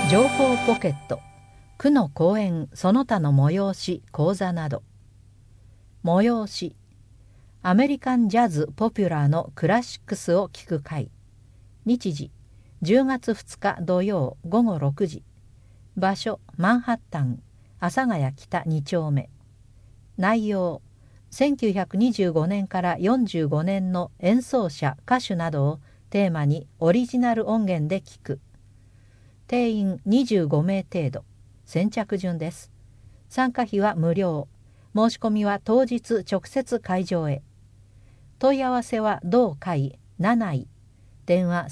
情報ポケット、区の講演その他の催し講座など。催し、アメリカンジャズポピュラーのクラシックスを聴く会。日時10月2日土曜午後6時。場所マンハッタン阿佐ヶ谷北2丁目。内容1925年から45年の演奏者歌手などをテーマにオリジナル音源で聴く。定員25名程度。先着順です。参加費は無料。申し込みは当日直接会場へ。問い合わせは同会7位。電話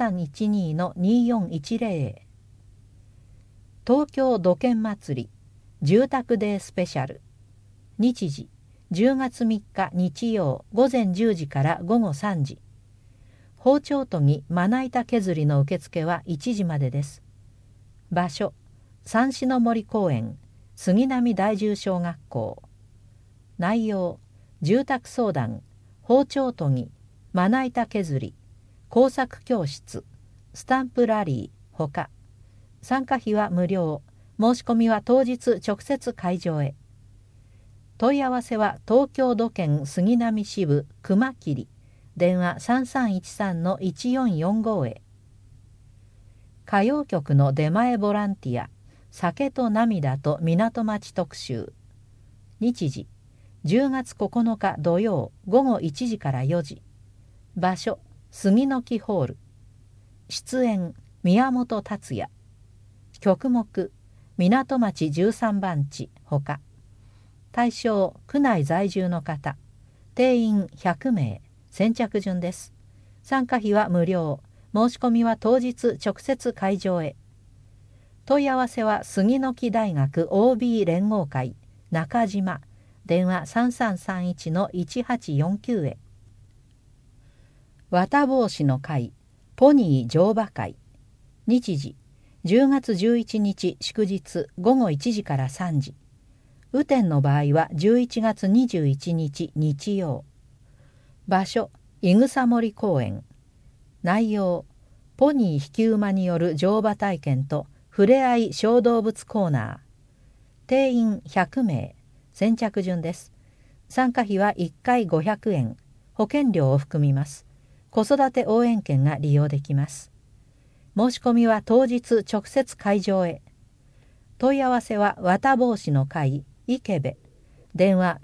3312-2410へ。東京土建祭り住宅デースペシャル。日時10月3日日曜午前10時から午後3時。包丁研ぎまな板削りの受付は1時までです。場所三種の森公園杉並第十小学校。内容住宅相談、包丁研ぎ、まな板削り、工作教室、スタンプラリーほか。参加費は無料。申し込みは当日直接会場へ。問い合わせは東京土建杉並支部熊切電話3313-1445へ。歌謡曲の出前ボランティア酒と涙と港町特集。日時10月9日土曜午後1時から4時。場所杉の木ホール。出演宮本達也。曲目港町13番地ほか。対象区内在住の方。定員100名。先着順です。参加費は無料。申し込みは当日直接会場へ。問い合わせは杉の木大学 OB 連合会中島電話3331-1849へ。綿帽子の会ポニー乗馬会。日時10月11日祝日午後1時から3時。雨天の場合は11月21日日曜。場所いぐさ森公園。内容ポニー引き馬による乗馬体験とふれあい小動物コーナー。定員100名。先着順です。参加費は1回500円。保険料を含みます。子育て応援券が利用できます。申し込みは当日直接会場へ。問い合わせは綿帽子の会池部電話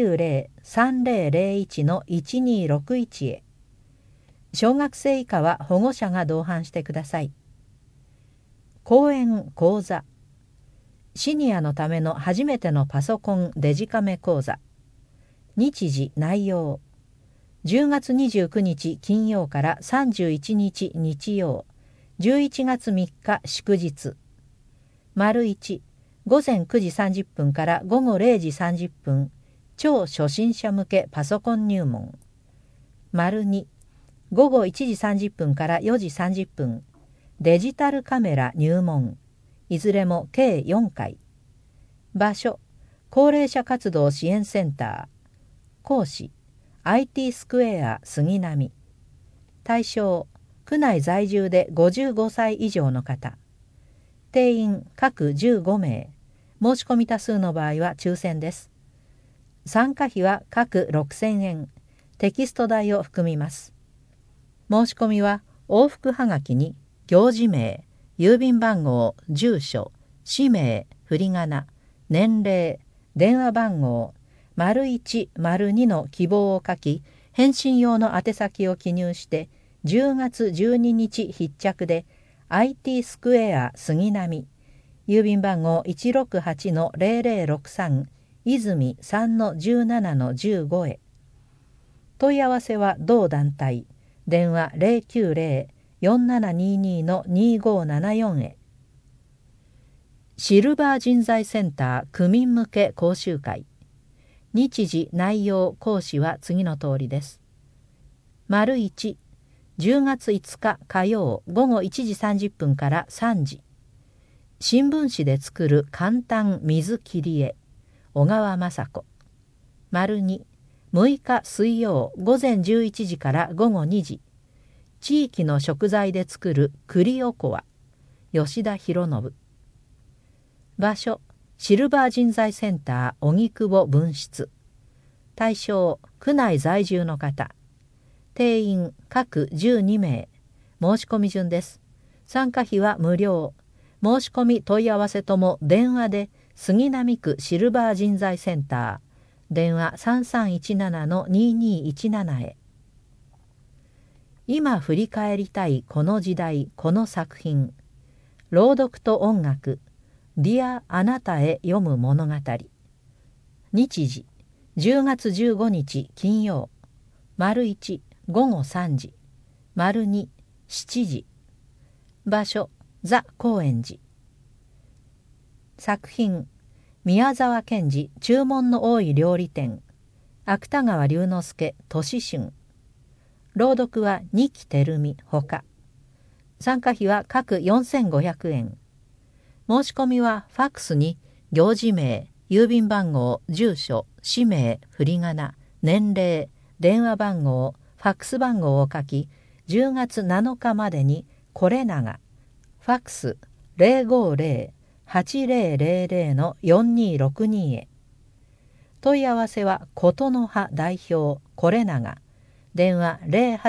090-3001-1261へ。小学生以下は保護者が同伴してください。講演講座シニアのための初めてのパソコンデジカメ講座。日時内容10月29日金曜から31日日曜11月3日祝日。丸1午前9時30分から午後0時30分超初心者向けパソコン入門。丸2午後1時30分から4時30分デジタルカメラ入門。いずれも計4回。場所高齢者活動支援センター。講師 IT スクエア杉並。対象区内在住で55歳以上の方。定員各15名。申し込み多数の場合は抽選です。参加費は各6000円。テキスト代を含みます。申し込みは往復はがきに行事名、郵便番号、住所、氏名、振り仮名、年齢、電話番号、01、02の希望を書き、返信用の宛先を記入して10月12日必着で IT スクエア杉並郵便番号 168-0063 泉 3-17-15 へ。問い合わせは同団体電話 090-4722-2574 へ。シルバー人材センター区民向け講習会。日時内容講師は次の通りです。丸1 10月5日火曜午後1時30分から3時。新聞紙で作る簡単水切り絵小川雅子。丸2 6日水曜午前11時から午後2時。地域の食材で作る栗おこわ。 吉田博信。場所シルバー人材センター荻窪分室。対象区内在住の方。定員各12名。申し込み順です。参加費は無料。申し込み問い合わせとも電話で杉並区シルバー人材センター電話 3317-2217 へ。今振り返りたいこの時代この作品。朗読と音楽。ディアあなたへ読む物語。日時10月15日金曜。丸1午後3時。丸2 7時。場所ザ・高円寺。作品宮沢賢治注文の多い料理店。芥川龍之介年春。朗読は二木照美ほか。参加費は各4500円。申し込みはファックスに行事名、郵便番号、住所、氏名、振り仮名、年齢、電話番号、ファックス番号を書き、10月7日までにこれなが、ファックス 050-8000-4262 へ。問い合わせは琴の葉代表これなが、電話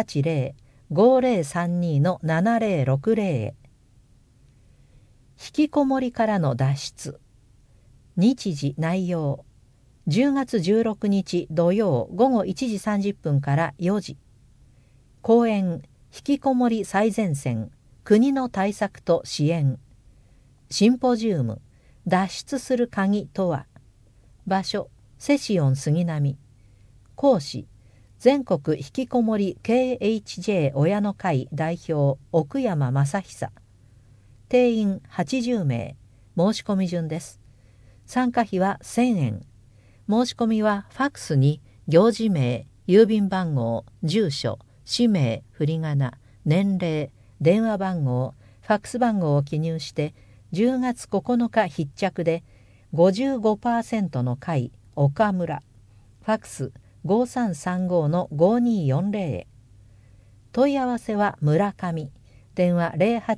080-5032-7060 へ。引きこもりからの脱出。日時内容10月16日土曜午後1時30分から4時。講演引きこもり最前線国の対策と支援。シンポジウム脱出する鍵とは。場所セシオン杉並。講師全国引きこもり KHJ 親の会代表奥山正久。定員80名。申し込み順です。参加費は1000円。申し込みはファックスに行事名、郵便番号、住所、氏名、振り仮名、年齢、電話番号、ファックス番号を記入して10月9日必着で 55% の会岡村。ファックス 5335-5240 へ。問い合わせは村上。電話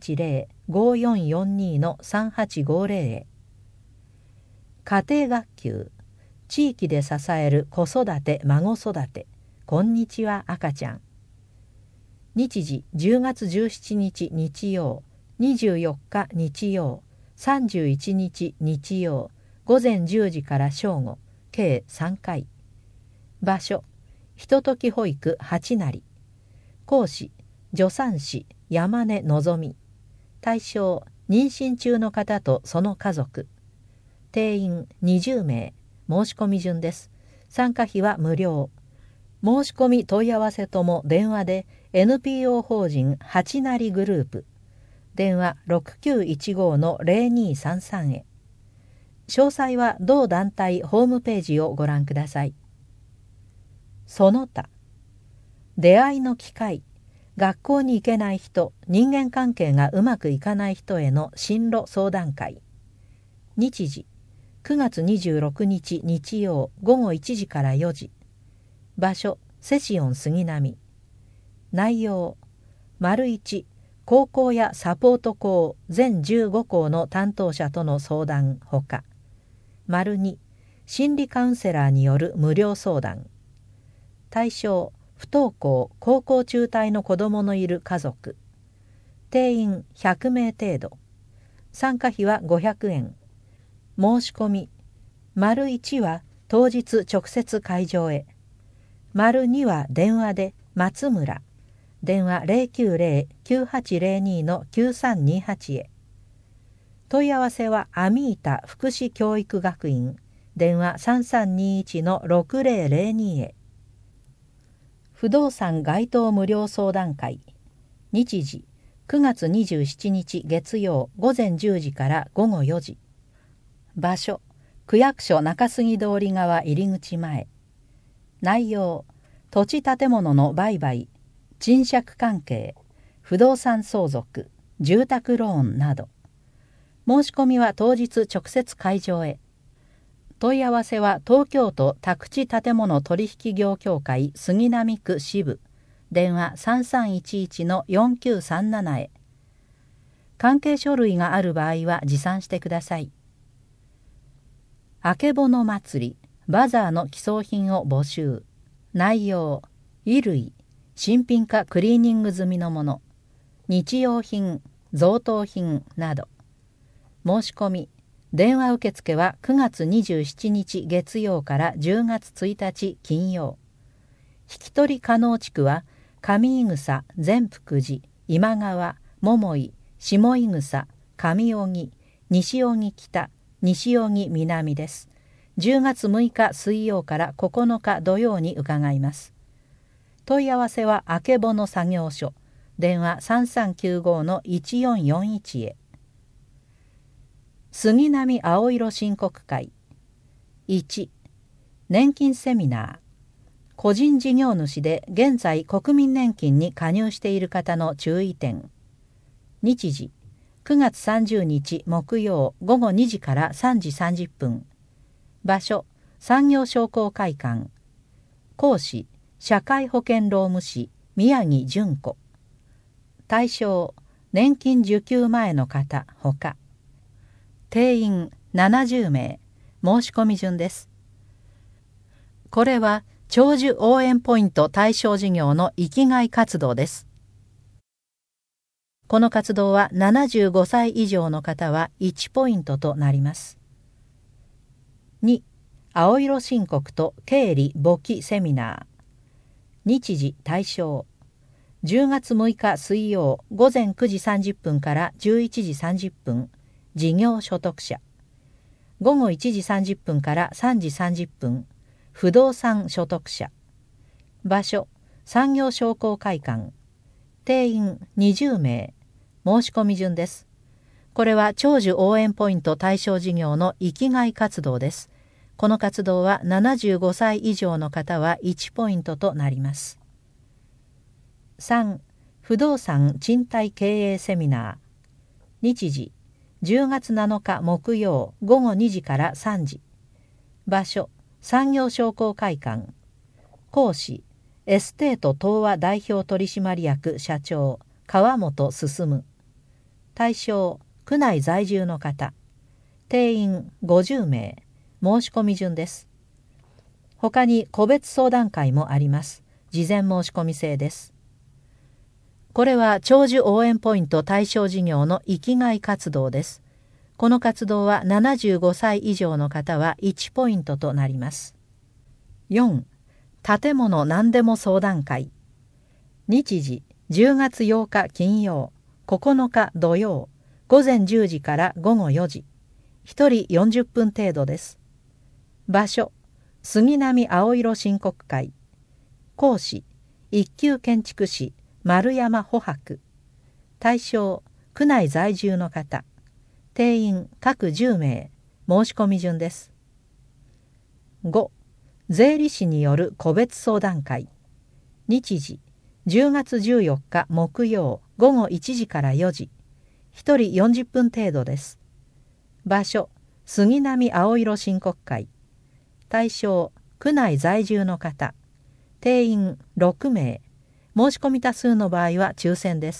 080-5442-3850 へ。家庭学級。地域で支える子育て孫育て。こんにちは赤ちゃん。日時10月17日日曜、24日日曜、31日日曜、午前10時から正午、計3回。場所ひととき保育八成。講師助産師山根のぞみ。対象妊娠中の方とその家族。定員20名。申し込み順です。参加費は無料。申し込み問い合わせとも電話で NPO 法人八成グループ。電話 6915-0233 へ。詳細は同団体ホームページをご覧ください。その他出会いの機会。学校に行けない人、人間関係がうまくいかない人への進路相談会。日時9月26日日曜午後1時から4時。場所セシオン杉並。内容丸1高校やサポート校全15校の担当者との相談ほか。丸2心理カウンセラーによる無料相談。対象不登校高校中退の子どものいる家族。定員100名程度。参加費は500円。申し込み丸1は当日直接会場へ。丸2は電話で松村。電話 090-9802-9328 へ。問い合わせはアミータ福祉教育学院。電話 3321-6002 へ。不動産該当無料相談会。日時9月27日月曜午前10時から午後4時。場所区役所中杉通り側入口前。内容土地建物の売買、賃借関係、不動産相続、住宅ローンなど。申し込みは当日直接会場へ。問い合わせは東京都宅地建物取引業協会杉並区支部。電話 3311-4937 へ。 関係書類がある場合は持参してください。あけぼの祭り、バザーの寄贈品を募集。内容、衣類、新品かクリーニング済みのもの、日用品、贈答品など。申し込み、電話受付は9月27日月曜から10月1日金曜。引き取り可能地区は上井草、善福寺、今川、桃井、下井草、上荻、西荻北、西荻南です。10月6日水曜から9日土曜に伺います。問い合わせはあけぼの作業所、電話 3395-1441 へ。杉並青色申告会。1、年金セミナー。個人事業主で現在国民年金に加入している方の注意点。日時、9月30日木曜午後2時から3時30分。場所、産業商工会館。講師、社会保険労務士、宮城純子。対象、年金受給前の方ほか。定員70名、申し込み順です。これは長寿応援ポイント対象事業の生きがい活動です。この活動は75歳以上の方は1ポイントとなります。2、青色申告と経理簿記セミナー。日時対象、10月6日水曜午前9時30分から11時30分、事業所得者。午後1時30分から3時30分、不動産所得者。場所、産業商工会館。定員20名、申し込み順です。これは長寿応援ポイント対象事業の生きがい活動です。この活動は75歳以上の方は1ポイントとなります。3、不動産賃貸経営セミナー。日時、10月7日木曜午後2時から3時。場所、産業商工会館。講師、エステート東和代表取締役社長、川本進。対象、区内在住の方。定員50名、申し込み順です。他に個別相談会もあります。事前申し込み制です。これは長寿応援ポイント対象事業の生きがい活動です。この活動は75歳以上の方は1ポイントとなります。4、建物何でも相談会。日時、10月8日金曜、9日土曜、午前10時から午後4時。1人40分程度です。場所、杉並青色申告会。講師、一級建築士、丸山穂博。対象、区内在住の方。定員各10名、申し込み順です。5、税理士による個別相談会。日時、10月14日木曜午後1時から4時。1人40分程度です。場所、杉並青色申告会。対象、区内在住の方。定員6名。申し込み多数の場合は抽選です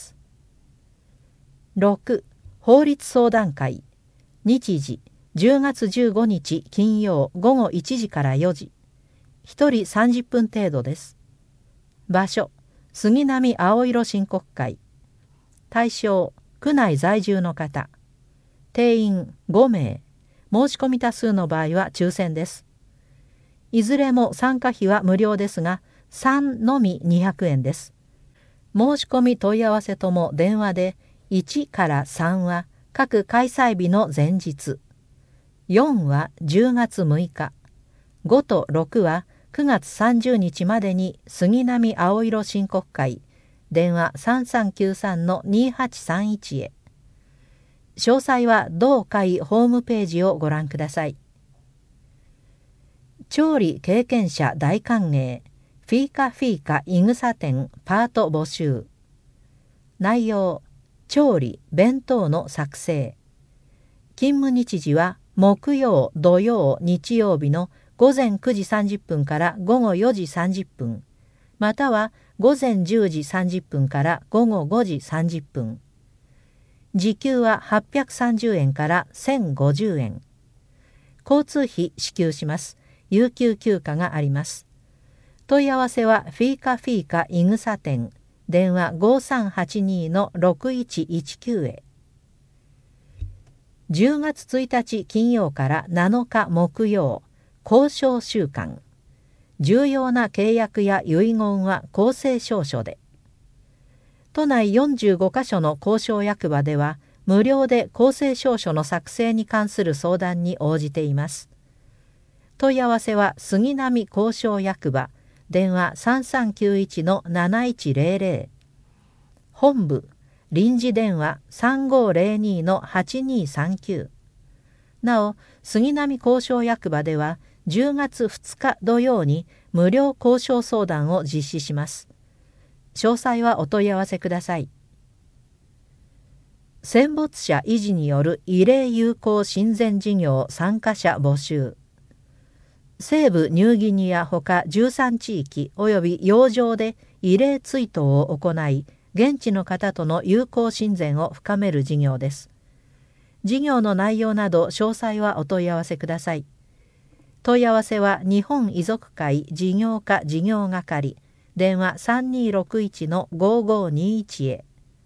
。6、法律相談会。日時、10月15日金曜午後1時から4時。1人30分程度です。場所、杉並青色申告会。対象、区内在住の方。定員5名。申し込み多数の場合は抽選です。いずれも参加費は無料ですが、3のみ200円です。申し込み問い合わせとも電話で、1から3は各開催日の前日、4は10月6日、5と6は9月30日までに杉並青色申告会、電話 3393-2831 へ。詳細は同会ホームページをご覧ください。調理経験者大歓迎、フィーカいぐさ店パート募集。内容、調理弁当の作成。勤務日時は木曜土曜日曜日の午前9時30分から午後4時30分、または午前10時30分から午後5時30分。 時給は830円から1050円。交通費支給します。有給休暇があります。問い合わせはフィーカいぐさ店、電話 5382-6119 へ。10月1日金曜から7日木曜、交渉週間。重要な契約や遺言は公正証書で。都内45カ所の公証役場では、無料で公正証書の作成に関する相談に応じています。問い合わせは杉並公証役場、電話 3391-7100。本部、臨時電話 3502-8239。なお、杉並公証役場では、10月2日土曜に無料交渉相談を実施します。詳細はお問い合わせください。戦没者維持による慰霊友好親善事業参加者募集。西部ニューギニアほか13地域及び洋上で慰霊追悼を行い、現地の方との友好親善を深める事業です。事業の内容など詳細はお問い合わせください。問い合わせは日本遺族会事業課事業係、電話 3261-5521 へ。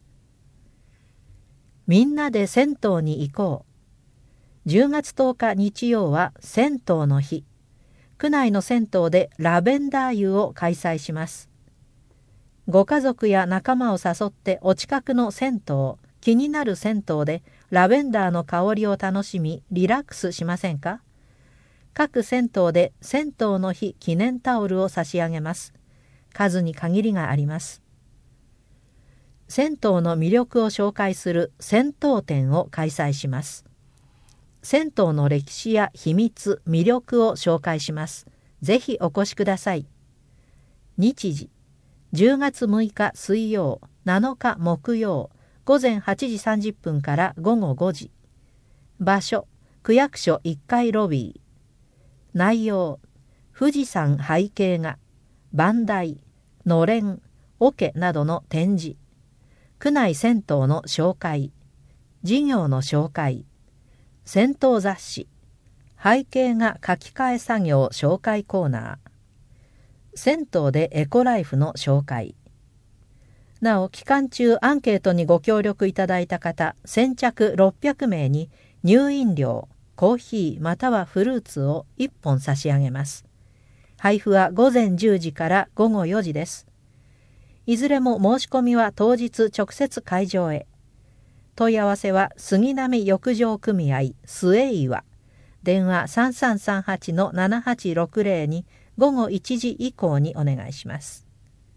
みんなで銭湯に行こう。10月10日日曜は銭湯の日。区内の銭湯でラベンダー湯を開催します。ご家族や仲間を誘ってお近くの銭湯、気になる銭湯でラベンダーの香りを楽しみリラックスしませんか？各銭湯で銭湯の日記念タオルを差し上げます。数に限りがあります。銭湯の魅力を紹介する銭湯展を開催します。銭湯の歴史や秘密、魅力を紹介します。ぜひお越しください。日時、10月6日水曜、7日木曜、午前8時30分から午後5時。場所、区役所1階ロビー。内容、富士山背景画、番台、のれん、桶などの展示。区内銭湯の紹介、事業の紹介、銭湯雑誌、背景画書き換え作業紹介コーナー、銭湯でエコライフの紹介。なお、期間中アンケートにご協力いただいた方、先着600名に入飲料、コーヒーまたはフルーツを1本差し上げます。配布は午前10時から午後4時です。いずれも申し込みは当日直接会場へ。問い合わせは杉並浴場組合末岩、電話 3338-7860 に午後1時以降にお願いします。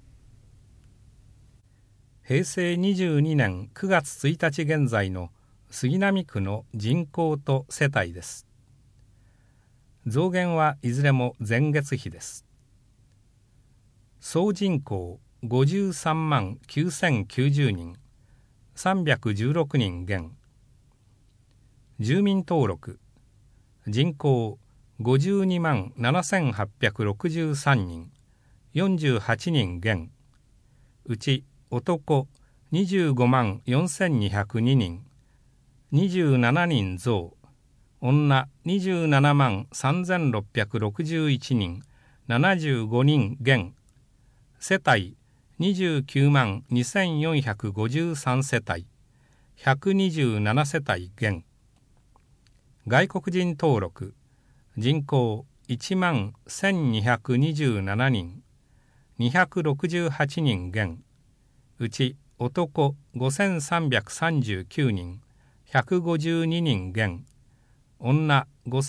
平成22年9月1日現在の杉並区の人口と世帯です。増減はいずれも前月比です。総人口53万9090人、316人減。住民登録、人口52万7863人、48人減。うち男25万4202人、27人増。女27万3661人、75人減。世帯29万2453世帯、127世帯減。外国人登録、人口1万1227人、268人減。うち男5339人、152人減。女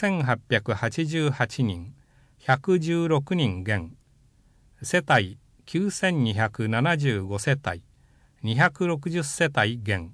5888人、116人減。世帯9275世帯、260世帯減。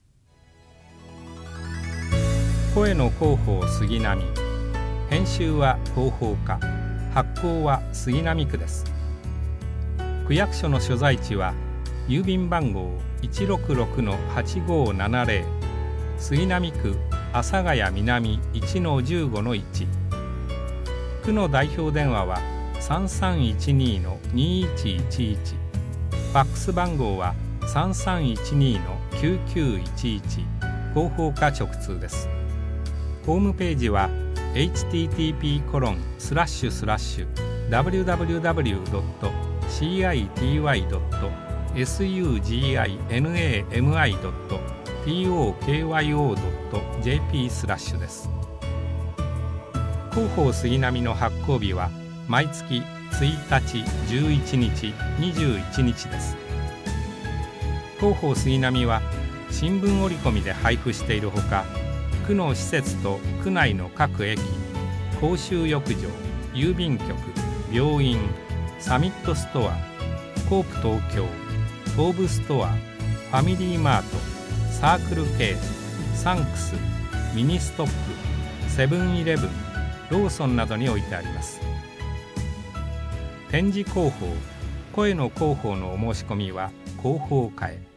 声の広報杉並、編集は東宝課、発行は杉並区です。区役所の所在地は郵便番号 166-8570、 杉並区阿佐ヶ谷南 1-15-1。 区の代表電話は3312-2111、ファックス番号は 3312-9911 広報課直通です。ホームページは http://www.city.suginami.tokyo.jp/ です。広報杉並の発行日は毎月1日、11日、21日です。広報杉並は新聞折り込みで配布しているほか、区の施設と区内の各駅、公衆浴場、郵便局、病院、サミットストア、コープ東京、東武ストア、ファミリーマート、サークル系、サンクス、ミニストップ、セブンイレブン、ローソンなどに置いてあります。展示広報、声の広報のお申し込みは広報課へ。